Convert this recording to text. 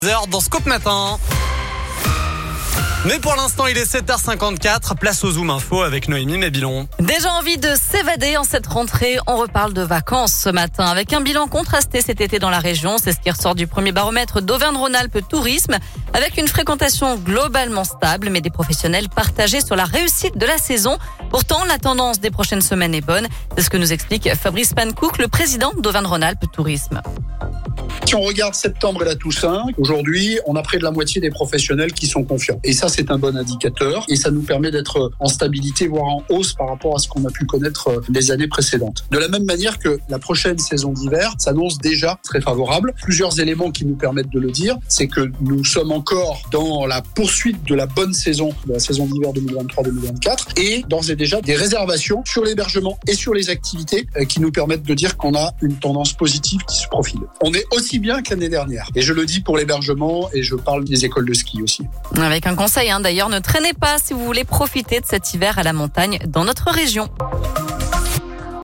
Heure dans Scoop Matin. Mais pour l'instant, il est 7h54. Place au Zoom Info avec Noémie Mabilon. Déjà envie de s'évader en cette rentrée. On reparle de vacances ce matin avec un bilan contrasté cet été dans la région. C'est ce qui ressort du premier baromètre d'Auvergne-Rhône-Alpes Tourisme, avec une fréquentation globalement stable, mais des professionnels partagés sur la réussite de la saison. Pourtant, la tendance des prochaines semaines est bonne. C'est ce que nous explique Fabrice Pankouk, le président d'Auvergne-Rhône-Alpes Tourisme. Si on regarde septembre et la Toussaint, aujourd'hui, on a près de la moitié des professionnels qui sont confiants. Et ça, c'est un bon indicateur. Et ça nous permet d'être en stabilité, voire en hausse par rapport à ce qu'on a pu connaître les années précédentes. De la même manière que la prochaine saison d'hiver s'annonce déjà très favorable. Plusieurs éléments qui nous permettent de le dire, c'est que nous sommes encore dans la poursuite de la bonne saison, de la saison d'hiver 2023-2024. Et d'ores et déjà, des réservations sur l'hébergement et sur les activités qui nous permettent de dire qu'on a une tendance positive qui se profile. On est aussi bien que l'année dernière. Et je le dis pour l'hébergement et je parle des écoles de ski aussi. Avec un conseil d'ailleurs, ne traînez pas si vous voulez profiter de cet hiver à la montagne dans notre région.